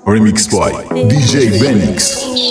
Remix by DJ Benix.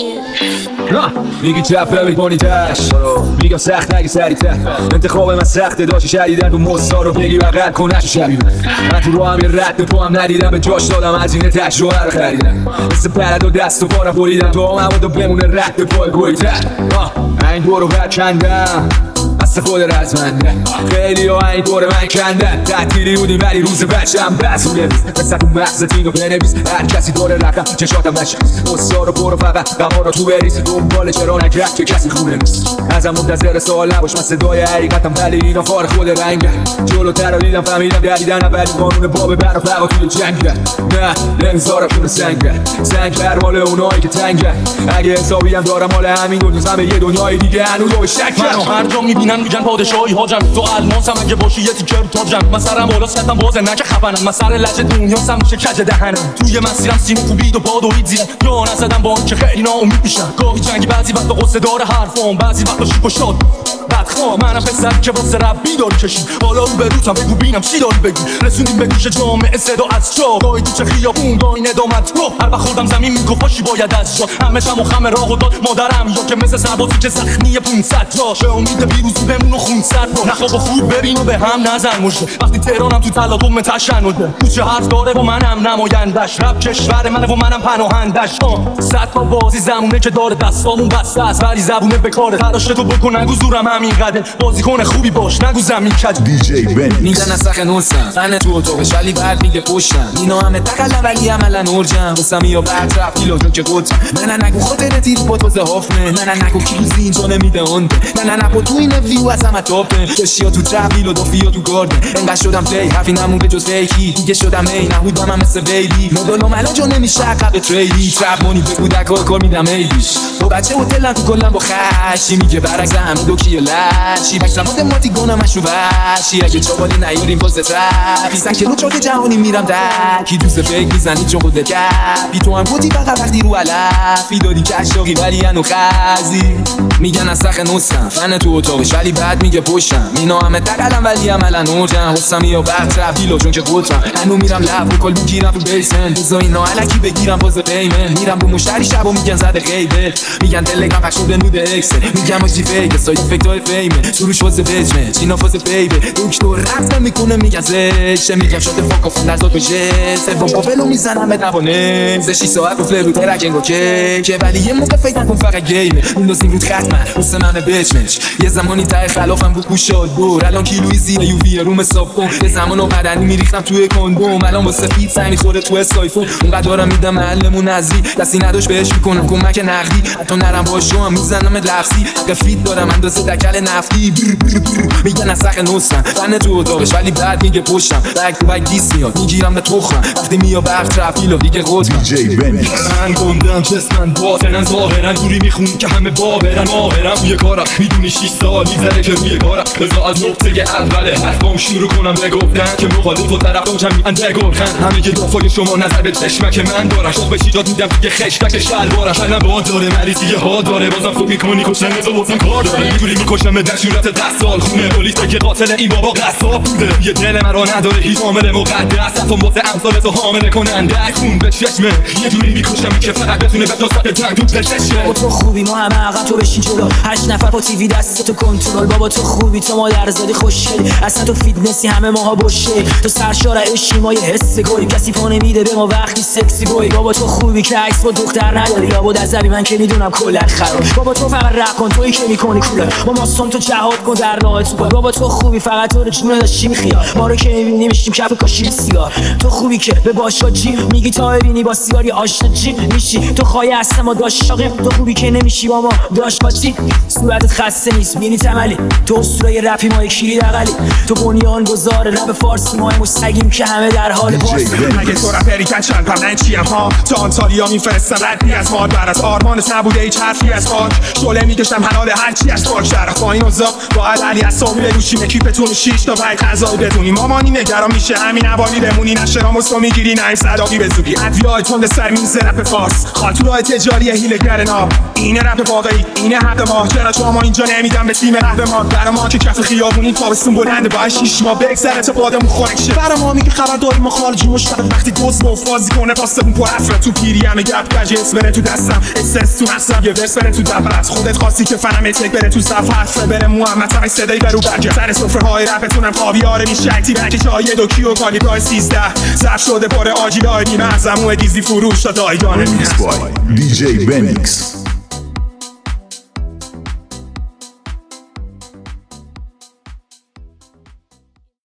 میگی چپ میکنی تش، میگم سخت نگی سریع‌تر. انتخاب من سخته، داشتی شدیدن رو مستار رو بگی بغل کنش شبیه من تو رو هم یه رد پا هم ندیدم، به جاش دادم از این تجربه رو خریدم. مثل پرد و دست و پارم بریدم تو هم مواد بمونه رد پای گویتر. این دور رو برکندم بست خود رزمنده، خیلی ها این دور من کندن. تعطیلی بودیم ولی روز بچم بسونه مثل تو مغزت اینو بنویس، هر کسی دور رقم چشاتم نشه مستار رو برو فقط غما رو تو بریز، دنبال چرا نکرد که کسی خونه نیست. ازم منتظر سوال نباش، من صدای حقیقتم ولی اینا فار خود رنگه. جلوتر رو دیدم فهمیدم دویدن اولی قانون باب برق فقا توی جنگه. نه نمیذارم شونه سنگ بر مال اونایی که تنگه. اگه حسابی هم دارم مال همین دنیا همه یه دنیای دیگه هنوز رو شک منو هر جا میبینن میگن پادشاهی حاجم، تو الماسم اگه باشی یه تیکه رو تاجم. من سرم بالا سرم بازه نکه خفنم، من سر لجه دنیاسم میشه کج دهنم. توی مسیرم سینو کوبید و باد و رید زیرم، یا نزدم با که خیلی ناامید میشم. گاهی جنگی بعضی وقتا قصه داره حرفام، بعضی وقتا شیک و شاد بدخواه. منم پسر که واسه رب بیداری کشیم، بالا رو به روتم بگو بینم چی داری بگی. رسوندیم به گوش جامعه صدا از جا، گاهی تو چه خیابون گاهی ندامت رو. هر وقت خوردم زمین میگفت پاشی باید از جا. همه شم و خم راه و داد مادرم، یا که مثل سربازی که زخمی 500 جاش. به امید پیروزی بمون و خون سر رو نخواب و خوب ببین و به هم نزن مشته. وقتی تهرانم تو تلاطم تشنده، کوچه حرف داره و منم نمایندش. رب کشور منه و منم پناهندش. صد تا بازی زمونه که داره دستامون بسته است، ولی زبونه بکاره. تلاش تو بکن نگو زورم همین قدر، بازیکن خوبی باش نگو زمین کج. DJ Benix. میگن اسخ نوسم فن تو اتاقش ولی بعد میگه پشتم. اینا همه تقلن ولی عملا ارجم. واسم یا برطرف پیلوتون که قطم. من نگو خاطر تیر با توزه هافمه، من نگو کیلوزی اینجا نمیده اونده. من نگو تو این ویو از همه تاپه، کشیا تو ترافیل و دافیا تو گارده. انقدر شدم پلی حرفی نمون به جز فیکی، دیگه شدم ای نهودم هم مثل بیبی. مدلم الان جا نمیشه عقب تریلی، ترپ مونی به کودک ها کار میدم ایدیش. با بچه هتلن تو کلن با خشی، میگه برعکس همه دوکی و لشی. بکشم ماده ماتی گونم اشو وشی، اگه چاوالی نیاریم واسه ترپی. سنکه رو چاک جهانی میرم دکی، دوست فکر میزنی چون خود کپی. تو هم بودی فقط وقتی رو علفی داری کشاقی ولی انو خزی. میگن اسخ نوستم فن تو اتاقش ولی بعد میگه پشتم. اینا همه تقلن ولی عملا ارجم. حسم یا برطرف پیلوتون که قطرم. هنو میرم لب و کل بگیرم تو بیسن، بزا اینا علکی بگیرم باز پیمن. میرم رو مشتری شب و میگن زده غیبه، میگن تلگرام پخش شده نود اکسه. میگم آجی فیک سایت افکت های فیمه، سروش واسه بجمه چینا واسه بیبه. دکتر رفتم میکنه میگن زشه، میگم شده فاکافون نزاد بشه. سوم پاپلو میزنم به دوانه زشی ساعت و فلو ترکنگو که ولی یه موقع فکر نکن فقط گیمه. میندازیم رو ختمه واسه من بچمش. یه زمانی ته خلافم رو گوشاد دور، الان کیلوی زیر یووی روم صاف کن. یه زمانو بدنی میریختم توی کندوم، الان با سفید سعی میخوره تو اسکایفون. اونقدر دارم میدم معلمون نزدیک، دستی نداشت بهش میکنم کمک نقدی. حتی نرم باشو هم میزنم لفظی، حق فیت دارم اندازه دکل نفتی. میگن اسخ نوستم فن تو اتاقش ولی بعد میگه پشتم. بک تو بک دیس میاد میگیرم به تخم، وقتی میاد برق ترافیل و دیگه قطبم. DJ Benix. من گندم چسمن باطنن ظاهرن، دوری میخون که همه بابرن. ماهرم توی کارم میدونی 6 سال میذاره که روی کارم. بذار از نقطه اوله حرفام شروع کنم بگفتن که مخالف و طرفدار جمعیاً بگرخن. همه که دافای شما نظر به چشمک من دارن، شوق بهش ایجاد میدم توی خشکک شلوارم. شاید با داره مریضی ها داره، بازم فکر میکنی کشتن تو واسم کار داره. میگوری میکشم در صورت 10 سال خونه پلیس که قاتل این بابا قصاب بوده. یه دل مرا نداره هیچ عامل مقدس، اتم واسه امثال تو حامل کننده خون به چشمه. یه جوری میکشم که فقط بتونه به داستان تنگ تو بشه. تو خوبی ما همه عقب تو بشین جلو، 8 نفر با تیوی دست تو کنترل. بابا تو خوبی تو مادر زادی خوشگلی، اصلا تو فیتنسی همه ماها بشه. تو سرشار عشقی ما یه حس گلی، کسی پا نمیده به ما وقتی سکسی بوی. بابا تو خوبی که عکس با دختر نداری، یا بود از من که میدونم کلا خراب. بابا تو فقط رپ کن تویی که میکنی کوله، ما ماستون تو جهاد کن در راه تو. بابا تو خوبی فقط تو رو جون داشتی میخیا، ما رو که میبینی میشیم کف کاشی سیگار. تو خوبی که به باشا جی میگی تا ببینی با سیگاری آشنا جی میشی. تو خواهی اصلا ما داشاقیم، تو خوبی که نمیشی با ما داش قاطی. صورتت خسته نیست بینی تملی، تو اسطوره رپی ما یکی دغلی. تو بنیان گذار رپ فارسی ما مستقیم که همه در حال پاس. مگه تو رپری کچن پرنه چیم ها؟ تا آنتالیا میفرستن ردی از ماد، بر از آرمانت نبوده هیچ حرفی از خاک. شعله میکشم حلال هرچی از خاک شهر برا خواهین اوزا باید علی اصابی بروشیم اکیپتون 6 تا 5 غذایی بدونی مامانی نگران میشه همین اوالی بمونی نشراموس رو میگیری نیم صداقی به زودی ادویای تند سر میز رپ فارس خاطورای تجاری هیلگر ناب اینه رپ واقعی اینه حق ما چرا تو ما اینجا نمیدن به تیم قهرمان برا ما که کف خیابونی تابستون بلنده با 6 ماه بگذره تا بادمون خنک شه برا ما میگه خبر داریم ما خارجی مشتاق وقتی دوست بازی کنه پاسمون پر اصل تو پیری همه گپ گجس بره تو دستم اس تو حساب یه ورس بره تو دبرت خودت خواستی که فنم اتک بره تو صف حرف بره محمد تای صدای برو برجه سر سفره های رپتونم خاویار میشکتی بلکه چای دوکی و کالیبرای 13 ظرف شده پر آجیلای بیمه از امو دیزی فروش تا دایدانه Remix by DJ Benix.